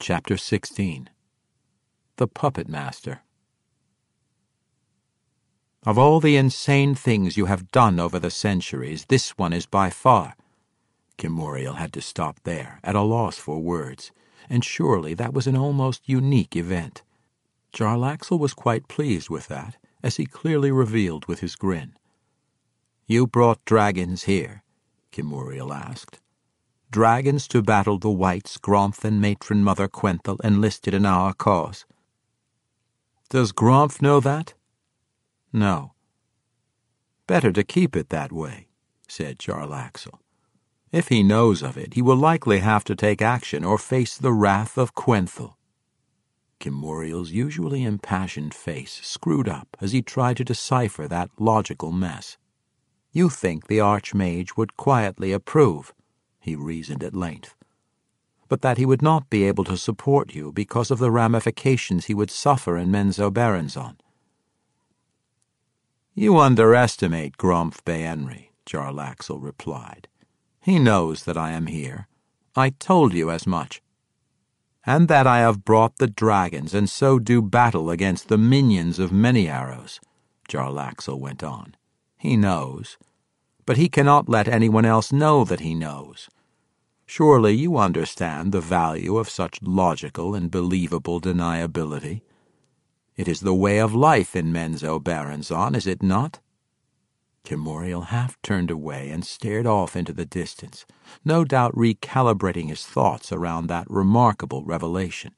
Chapter 16. The Puppet Master. Of all the insane things you have done over the centuries, this one is by far. Kimuriel had to stop there, at a loss for words, and surely that was an almost unique event. Jarlaxle was quite pleased with that, as he clearly revealed with his grin. "You brought dragons here?" Kimuriel asked. "Dragons to battle the wights Gromph and Matron Mother Quenthel enlisted in our cause." "Does Gromph know that?" "No." "Better to keep it that way," said Jarlaxle. "If he knows of it, he will likely have to take action or face the wrath of Quenthel." Kimuriel's usually impassioned face screwed up as he tried to decipher that logical mess. "You think the Archmage would quietly approve," he reasoned at length, "but that he would not be able to support you because of the ramifications he would suffer in Menzoberranzan." "You underestimate Gromph Baenri," Jarlaxle replied. "He knows that I am here. I told you as much. And that I have brought the dragons and so do battle against the minions of Many Arrows," Jarlaxle went on. "He knows. But he cannot let anyone else know that he knows. Surely you understand the value of such logical and believable deniability. It is the way of life in Menzoberranzan, is it not?" Kimuriel half turned away and stared off into the distance, no doubt recalibrating his thoughts around that remarkable revelation.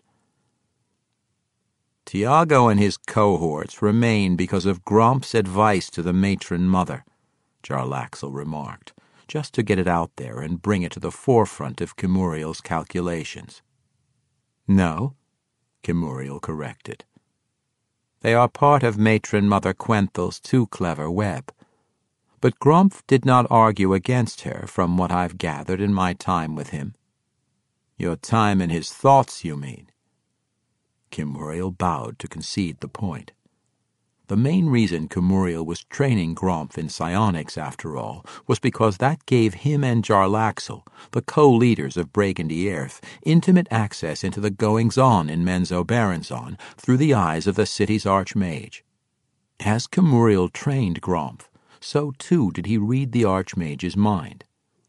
"Tiago and his cohorts remain because of Gromph's advice to the Matron Mother," Jarlaxle remarked, just to get it out there and bring it to the forefront of Kimuriel's calculations. "No," Kimuriel corrected. "They are part of Matron Mother Quenthel's too clever web. But Gromph did not argue against her, from what I've gathered in my time with him." "Your time in his thoughts, you mean?" Kimuriel bowed to concede the point. The main reason Kimuriel was training Gromph in psionics, after all, was because that gave him and Jarlaxle, the co-leaders of Brigandi Aerth, intimate access into the goings-on in Menzoberranzan through the eyes of the city's Archmage. As Kimuriel trained Gromph, so too did he read the Archmage's mind.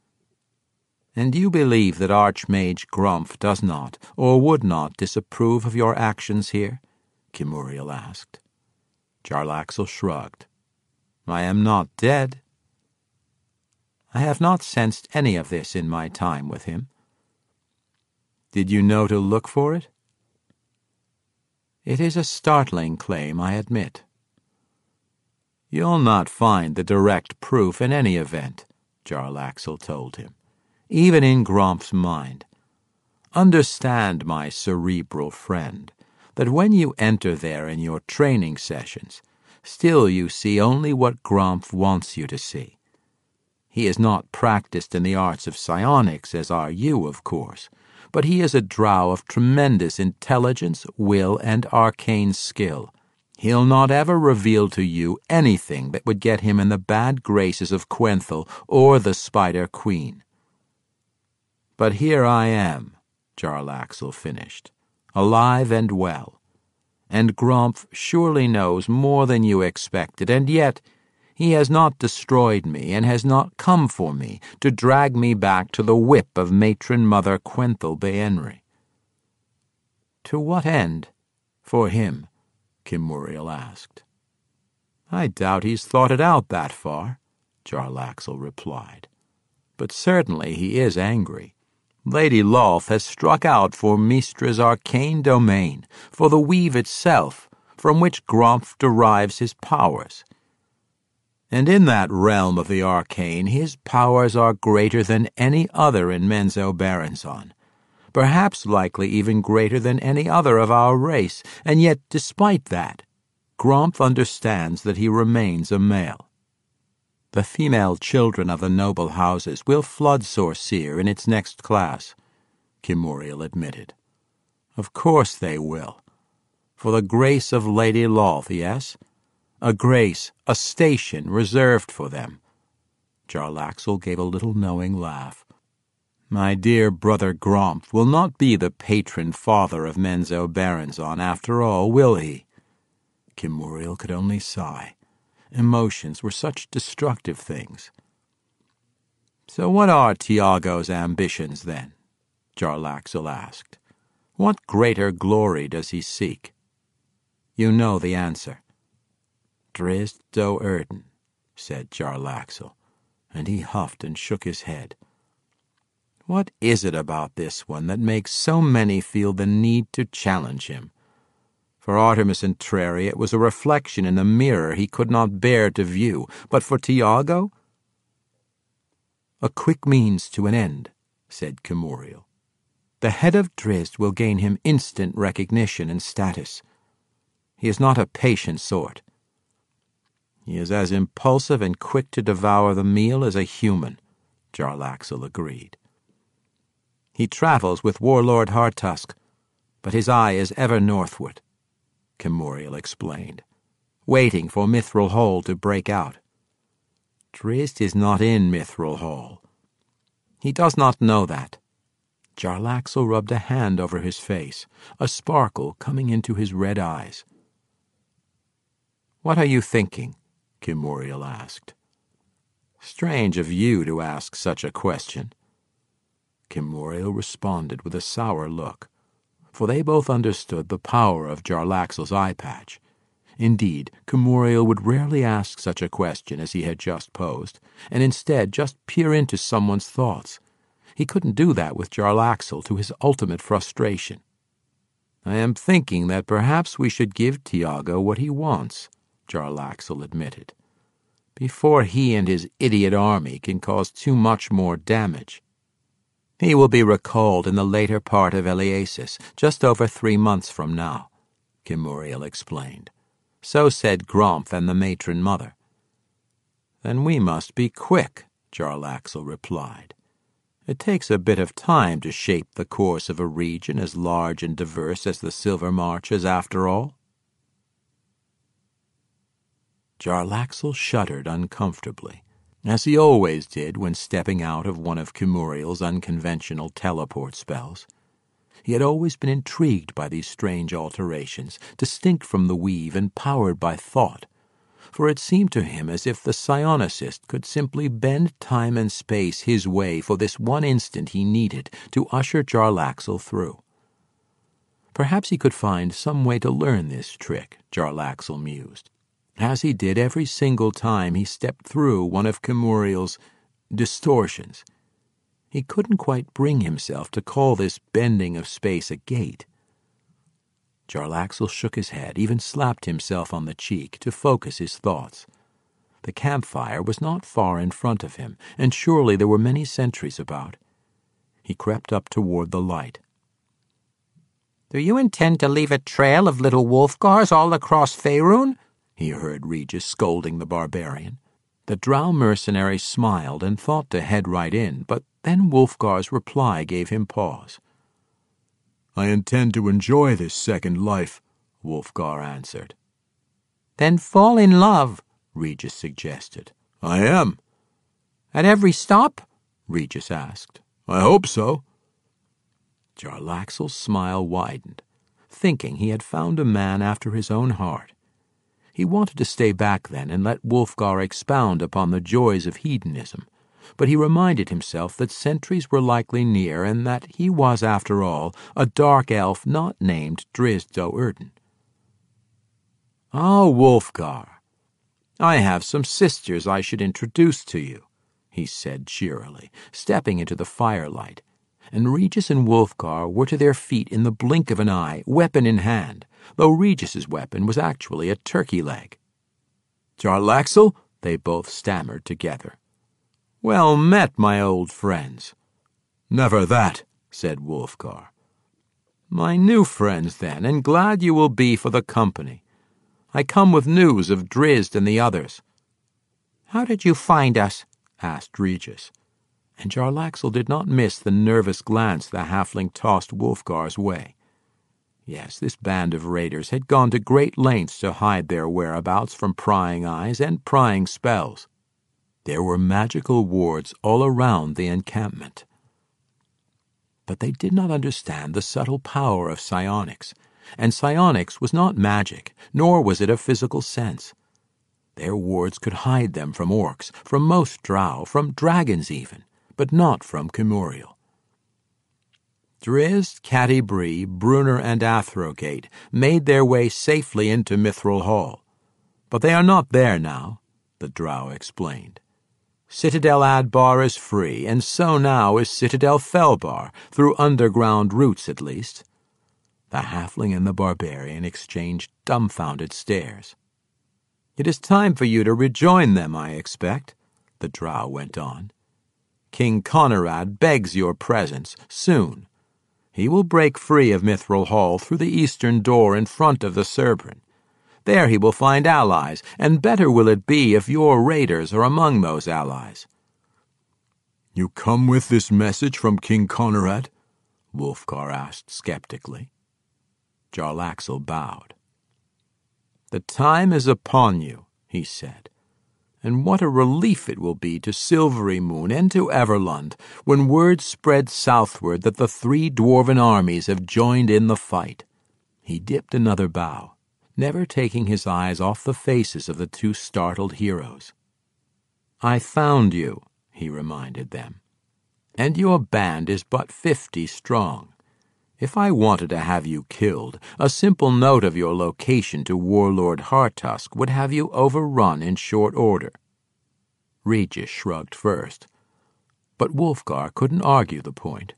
"And you believe that Archmage Gromph does not, or would not, disapprove of your actions here?" Kimuriel asked. Jarlaxle shrugged. "I am not dead." "I have not sensed any of this in my time with him." "Did you know to look for it?" "It is a startling claim, I admit." "You'll not find the direct proof in any event," Jarlaxle told him, "even in Gromph's mind. Understand, my cerebral friend, that when you enter there in your training sessions, still you see only what Gromph wants you to see. He is not practiced in the arts of psionics, as are you, of course, but he is a drow of tremendous intelligence, will, and arcane skill. He'll not ever reveal to you anything that would get him in the bad graces of Quenthel or the Spider Queen." "But here I am," Jarlaxle finished, "alive and well. And Gromph surely knows more than you expected, and yet he has not destroyed me and has not come for me to drag me back to the whip of Matron Mother Quenthel Baenri." "To what end, for him?" Kimuriel asked. "I doubt he's thought it out that far," Jarlaxle replied. "But certainly he is angry. Lady Lolth has struck out for Mystra's arcane domain, for the weave itself, from which Gromph derives his powers. And in that realm of the arcane his powers are greater than any other in Menzoberranzan, perhaps likely even greater than any other of our race, and yet despite that, Gromph understands that he remains a male. The female children of the noble houses will flood Sorceer in its next class," Kimuriel admitted. "Of course they will. For the grace of Lady Lolth, yes? A grace, a station reserved for them." Jarlaxle gave a little knowing laugh. My dear brother Gromph will not be the patron father of Menzo Berenzon after all, will he? Kimuriel could only sigh. Emotions were such destructive things. So what are Tiago's ambitions, then? Jarlaxle asked. What greater glory does he seek? You know the answer. Drizzt Do'Urden, said Jarlaxle, and he huffed and shook his head. What is it about this one that makes so many feel the need to challenge him? For Artemis Entreri it was a reflection in a mirror he could not bear to view, but for Tiago? A quick means to an end, said Kimuriel. The head of Drizzt will gain him instant recognition and status. He is not a patient sort. He is as impulsive and quick to devour the meal as a human, Jarlaxle agreed. He travels with Warlord Hardtusk, but his eye is ever northward, Kimuriel explained, waiting for Mithril Hall to break out. Drizzt is not in Mithril Hall. He does not know that. Jarlaxle rubbed a hand over his face, a sparkle coming into his red eyes. What are you thinking? Kimuriel asked. Strange of you to ask such a question. Kimuriel responded with a sour look, for they both understood the power of Jarlaxle's eye patch. Indeed, Kimuriel would rarely ask such a question as he had just posed, and instead just peer into someone's thoughts. He couldn't do that with Jarlaxle, to his ultimate frustration. I am thinking that perhaps we should give Tiago what he wants, Jarlaxle admitted, before he and his idiot army can cause too much more damage. He will be recalled in the later part of Eleusis, just over 3 months from now, Kimuriel explained. So said Gromph and the matron mother. Then we must be quick, Jarlaxle replied. It takes a bit of time to shape the course of a region as large and diverse as the Silver Marches, after all. Jarlaxle shuddered uncomfortably, as he always did when stepping out of one of Kimuriel's unconventional teleport spells. He had always been intrigued by these strange alterations, distinct from the weave and powered by thought, for it seemed to him as if the psionicist could simply bend time and space his way for this one instant he needed to usher Jarlaxle through. Perhaps he could find some way to learn this trick, Jarlaxle mused, as he did every single time he stepped through one of Kimuriel's distortions. He couldn't quite bring himself to call this bending of space a gate. Jarlaxle shook his head, even slapped himself on the cheek to focus his thoughts. The campfire was not far in front of him, and surely there were many sentries about. He crept up toward the light. "Do you intend to leave a trail of little Wulfgars all across Faerun?" he heard Regis scolding the barbarian. The drow mercenary smiled and thought to head right in, but then Wulfgar's reply gave him pause. "I intend to enjoy this second life," Wulfgar answered. "Then fall in love," Regis suggested. "I am." "At every stop?" Regis asked. "I hope so." Jarlaxle's smile widened, thinking he had found a man after his own heart. He wanted to stay back then and let Wulfgar expound upon the joys of hedonism, but he reminded himself that sentries were likely near and that he was, after all, a dark elf not named Drizzt Do'Urden. "Oh, Wulfgar, I have some sisters I should introduce to you," he said cheerily, stepping into the firelight, and Regis and Wulfgar were to their feet in the blink of an eye, weapon in hand, though Regis's weapon was actually a turkey leg. "Jarlaxle," they both stammered together. "Well met, my old friends." "Never that," said Wulfgar. "My new friends, then, and glad you will be for the company. I come with news of Drizzt and the others." "How did you find us?" asked Regis, and Jarlaxle did not miss the nervous glance the halfling tossed Wulfgar's way. Yes, this band of raiders had gone to great lengths to hide their whereabouts from prying eyes and prying spells. There were magical wards all around the encampment. But they did not understand the subtle power of psionics, and psionics was not magic, nor was it a physical sense. Their wards could hide them from orcs, from most drow, from dragons even, but not from Kemuriel. Drizzt, Catti-brie, Bruenor, and Athrogate made their way safely into Mithril Hall. But they are not there now, the drow explained. Citadel Adbar is free, and so now is Citadel Felbar, through underground routes at least. The halfling and the barbarian exchanged dumbfounded stares. "It is time for you to rejoin them, I expect," the drow went on. "King Conorad begs your presence, soon. He will break free of Mithril Hall through the eastern door in front of the Cerbrin. There he will find allies, and better will it be if your raiders are among those allies." "You come with this message from King Conorad?" Wulfgar asked skeptically. Jarlaxle bowed. "The time is upon you," he said. "And what a relief it will be to Silverymoon and to Everlund when word spreads southward that the 3 dwarven armies have joined in the fight." He dipped another bow, never taking his eyes off the faces of the 2 startled heroes. "I found you," he reminded them, "and your band is but 50 strong. If I wanted to have you killed, a simple note of your location to Warlord Hartusk would have you overrun in short order." Regis shrugged first, but Wulfgar couldn't argue the point.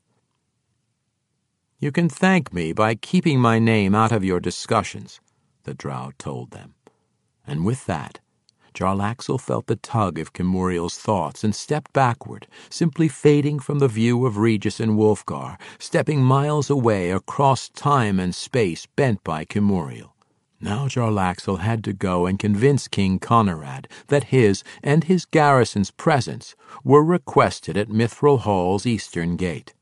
"You can thank me by keeping my name out of your discussions," the drow told them. And with that, Jarlaxle felt the tug of Kemuriel's thoughts and stepped backward, simply fading from the view of Regis and Wulfgar, stepping miles away across time and space bent by Kemuriel. Now Jarlaxle had to go and convince King Conorad that his and his garrison's presence were requested at Mithril Hall's eastern gate.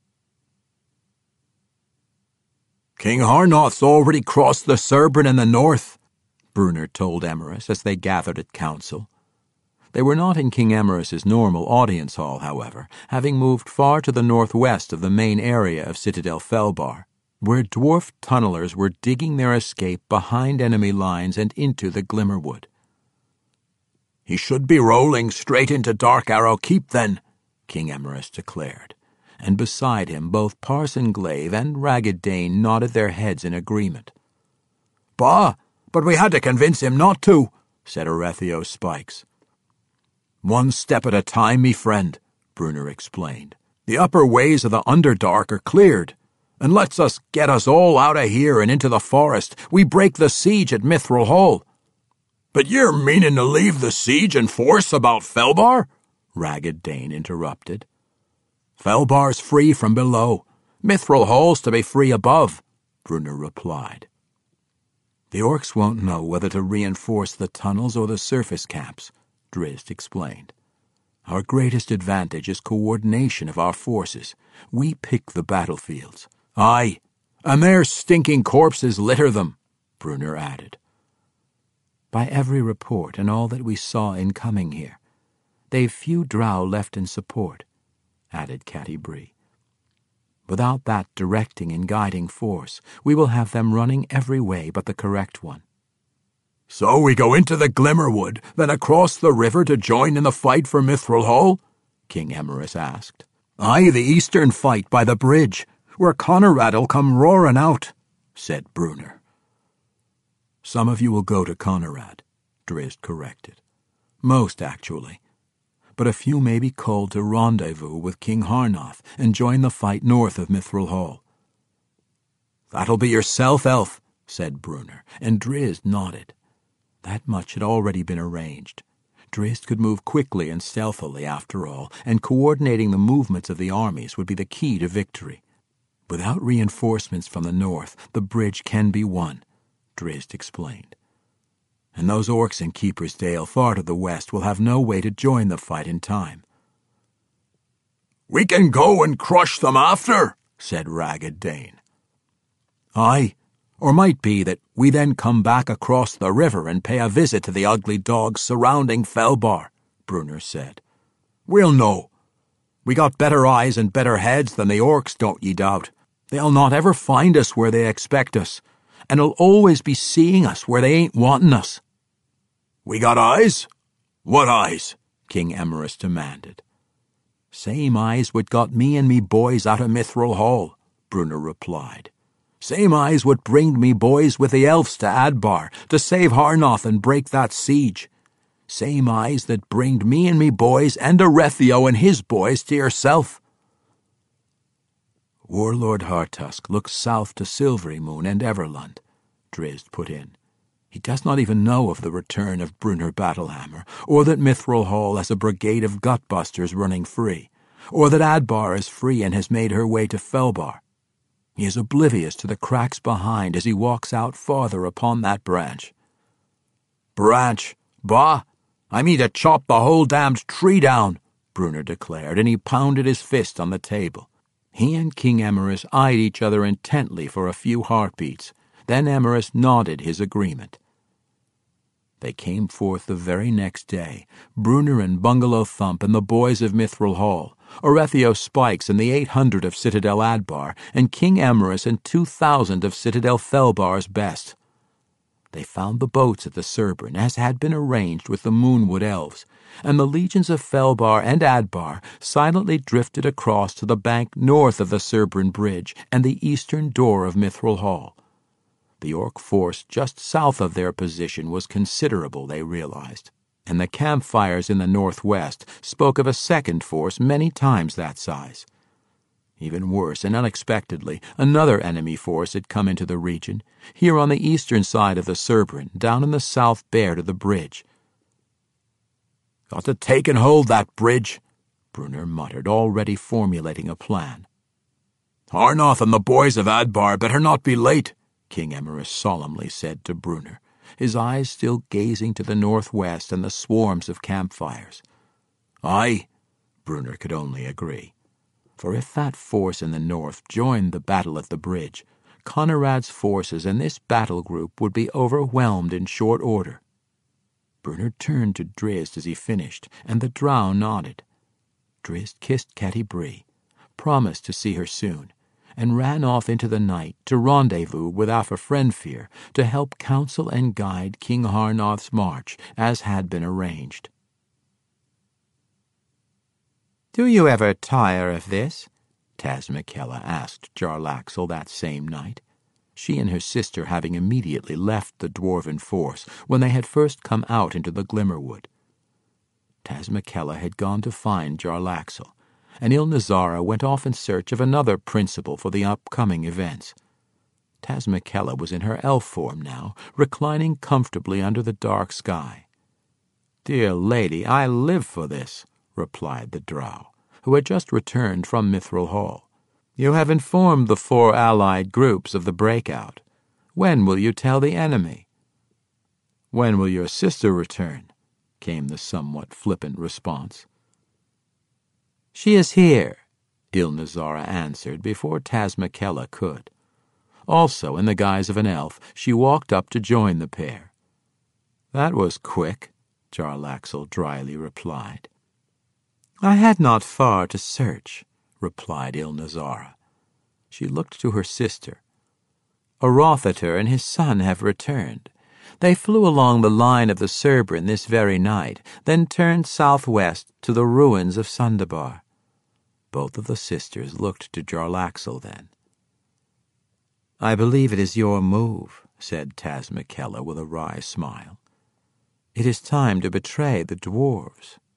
"King Harnoth's already crossed the Cerbrin in the north," Bruenor told Emerus as they gathered at council. They were not in King Emerus's normal audience hall, however, having moved far to the northwest of the main area of Citadel Felbar, where dwarf tunnelers were digging their escape behind enemy lines and into the Glimmerwood. "He should be rolling straight into Dark Arrow Keep then," King Emerus declared, and beside him both Parson Glaive and Ragged Dane nodded their heads in agreement. "Bah, but we had to convince him not to," said Orethio Spikes. "One step at a time, me friend," Bruenor explained. "The upper ways of the Underdark are cleared, and lets us get us all out of here and into the forest. We break the siege at Mithril Hall." "But you're meaning to leave the siege and force about Felbar?" Ragged Dane interrupted. "Felbar's free from below. Mithril Hall's to be free above," Bruenor replied. "The orcs won't know whether to reinforce the tunnels or the surface caps," Drizzt explained. "Our greatest advantage is coordination of our forces. We pick the battlefields." "Aye, and their stinking corpses litter them," Bruenor added. "By every report and all that we saw in coming here, they've few drow left in support," added Catti-brie. "Without that directing and guiding force, we will have them running every way but the correct one." "So we go into the Glimmerwood, then across the river to join in the fight for Mithril Hall?" King Emerus asked. "Aye, the eastern fight by the bridge, where Conorad'll come roaring out," said Bruenor. "Some of you will go to Conorad," Drizzt corrected. "Most, actually. But a few may be called to rendezvous with King Harnoth and join the fight north of Mithril Hall." "That'll be yourself, Elf," said Bruenor, and Drizzt nodded. That much had already been arranged. Drizzt could move quickly and stealthily, after all, and coordinating the movements of the armies would be the key to victory. "Without reinforcements from the north, the bridge can be won," Drizzt explained. "And those orcs in Keeper's Dale far to the west will have no way to join the fight in time." "We can go and crush them after," said Ragged Dane. "Aye, or might be that we then come back across the river and pay a visit to the ugly dogs surrounding Felbar," Bruenor said. "We'll know. We got better eyes and better heads than the orcs, don't ye doubt. They'll not ever find us where they expect us, and 'll always be seeing us where they ain't wanting us." "We got eyes? What eyes?" King Emrys demanded. "Same eyes what got me and me boys out of Mithril Hall," Brunner replied. "Same eyes what bringed me boys with the elves to Adbar to save Harnoth and break that siege. Same eyes that bringed me and me boys and Arethio and his boys to yourself." "Warlord Hartusk looks south to Silverymoon and Everlund," Drizzt put in. "He does not even know of the return of Brunner Battlehammer, or that Mithril Hall has a brigade of Gutbusters running free, or that Adbar is free and has made her way to Felbar. He is oblivious to the cracks behind as he walks out farther upon that branch." "Branch? Bah! I mean to chop the whole damned tree down," Brunner declared, and he pounded his fist on the table. He and King Emrys eyed each other intently for a few heartbeats. Then Emrys nodded his agreement. They came forth the very next day, Brunner and Bungalow Thump and the boys of Mithril Hall, Orethio Spikes and the 800 of Citadel Adbar, and King Emrys and 2,000 of Citadel Felbar's best. They found the boats at the Cerbern, as had been arranged with the Moonwood elves, and the legions of Felbar and Adbar silently drifted across to the bank north of the Cerbern Bridge and the eastern door of Mithril Hall. The orc force just south of their position was considerable, they realized, and the campfires in the northwest spoke of a second force many times that size. Even worse, and unexpectedly, another enemy force had come into the region, here on the eastern side of the Cerbern, down in the south bear to the bridge. "Got to take and hold that bridge," Brunner muttered, already formulating a plan. "Harnoth and the boys of Adbar better not be late," King Emrys solemnly said to Brunner, his eyes still gazing to the northwest and the swarms of campfires. "Aye," Brunner could only agree. For if that force in the north joined the battle at the bridge, Conrad's forces and this battle group would be overwhelmed in short order. Brunner turned to Drizzt as he finished, and the drow nodded. Drizzt kissed Catti Bree, promised to see her soon, and ran off into the night to rendezvous with Afa Frenfyr to help counsel and guide King Harnoth's march, as had been arranged. "Do you ever tire of this?" Tasmakella asked Jarlaxle that same night, she and her sister having immediately left the dwarven force when they had first come out into the Glimmerwood. Tasmakella had gone to find Jarlaxle, and Ilnazara went off in search of another principal for the upcoming events. Tasmakella was in her elf form now, reclining comfortably under the dark sky. "Dear lady, I live for this," replied the drow, who had just returned from Mithril Hall. "You have informed the 4 allied groups of the breakout. When will you tell the enemy?" "When will your sister return?" came the somewhat flippant response. "She is here," Ilnazara answered before Tasmakella could. Also, in the guise of an elf, she walked up to join the pair. "That was quick," Jarlaxle dryly replied. "I had not far to search," replied Ilnazara. She looked to her sister. "Arothatur and his son have returned. They flew along the line of the Cerbern this very night, then turned southwest to the ruins of Sundabar." Both of the sisters looked to Jarlaxle then. "I believe it is your move," said Tasmakella with a wry smile. "It is time to betray the dwarves."